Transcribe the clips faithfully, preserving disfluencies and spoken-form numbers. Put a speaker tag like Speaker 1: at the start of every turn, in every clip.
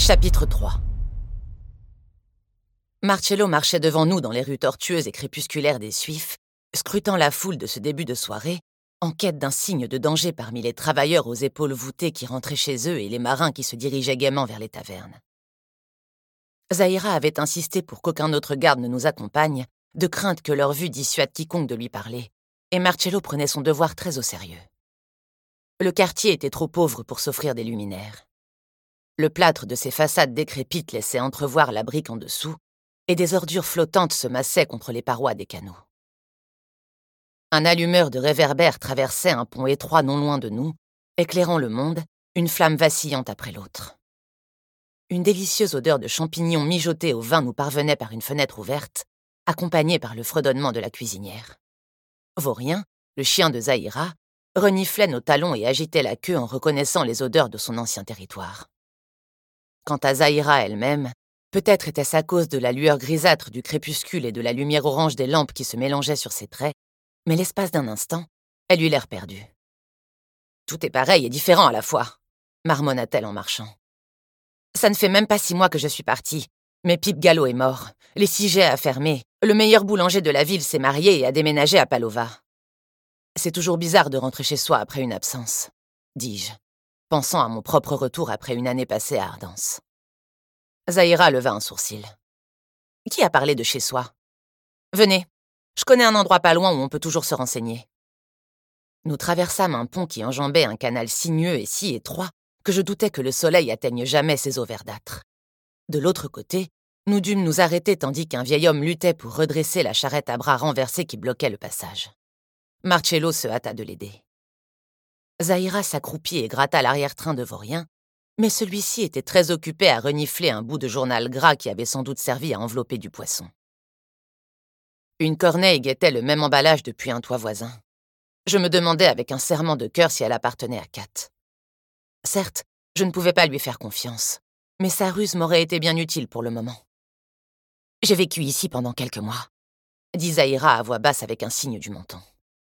Speaker 1: Chapitre trois. Marcello marchait devant nous dans les rues tortueuses et crépusculaires des Suifs, scrutant la foule de ce début de soirée, en quête d'un signe de danger parmi les travailleurs aux épaules voûtées qui rentraient chez eux et les marins qui se dirigeaient gaiement vers les tavernes. Zahira avait insisté pour qu'aucun autre garde ne nous accompagne, de crainte que leur vue dissuade quiconque de lui parler, et Marcello prenait son devoir très au sérieux. Le quartier était trop pauvre pour s'offrir des luminaires. Le plâtre de ses façades décrépites laissait entrevoir la brique en dessous, et des ordures flottantes se massaient contre les parois des canaux. Un allumeur de réverbères traversait un pont étroit non loin de nous, éclairant le monde, une flamme vacillante après l'autre. Une délicieuse odeur de champignons mijotés au vin nous parvenait par une fenêtre ouverte, accompagnée par le fredonnement de la cuisinière. Vaurien, le chien de Zahira, reniflait nos talons et agitait la queue en reconnaissant les odeurs de son ancien territoire. Quant à Zahira elle-même, peut-être était-ce à cause de la lueur grisâtre du crépuscule et de la lumière orange des lampes qui se mélangeaient sur ses traits, mais l'espace d'un instant, elle eut l'air perdue. « Tout est pareil et différent à la fois », marmonna-t-elle en marchant. « Ça ne fait même pas six mois que je suis partie, mais Pipe Gallo est mort, les Sigets a fermé, le meilleur boulanger de la ville s'est marié et a déménagé à Palova. C'est toujours bizarre de rentrer chez soi après une absence, dis-je, pensant à mon propre retour après une année passée à Ardence. » Zahira leva un sourcil. « Qui a parlé de chez soi ? Venez, je connais un endroit pas loin où on peut toujours se renseigner. » Nous traversâmes un pont qui enjambait un canal sinueux et si étroit que je doutais que le soleil atteigne jamais ses eaux verdâtres. De l'autre côté, nous dûmes nous arrêter tandis qu'un vieil homme luttait pour redresser la charrette à bras renversée qui bloquait le passage. Marcello se hâta de l'aider. Zahira s'accroupit et gratta l'arrière-train de Vaurien, mais celui-ci était très occupé à renifler un bout de journal gras qui avait sans doute servi à envelopper du poisson. Une corneille guettait le même emballage depuis un toit voisin. Je me demandais avec un serrement de cœur si elle appartenait à Kat. Certes, je ne pouvais pas lui faire confiance, mais sa ruse m'aurait été bien utile pour le moment. « J'ai vécu ici pendant quelques mois », dit Zahira à voix basse avec un signe du menton.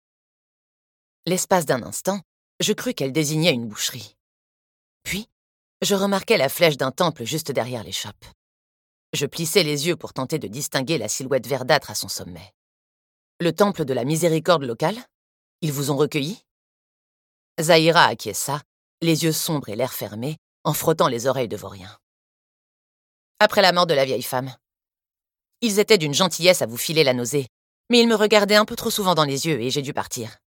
Speaker 1: L'espace d'un instant, je crus qu'elle désignait une boucherie. Puis, je remarquai la flèche d'un temple juste derrière l'échoppe. Je plissai les yeux pour tenter de distinguer la silhouette verdâtre à son sommet. Le temple de la miséricorde locale ? Ils vous ont recueilli ? Zahira acquiesça, les yeux sombres et l'air fermé, en frottant les oreilles de Vaurien. Après la mort de la vieille femme. Ils étaient d'une gentillesse à vous filer la nausée, mais ils me regardaient un peu trop souvent dans les yeux et j'ai dû partir.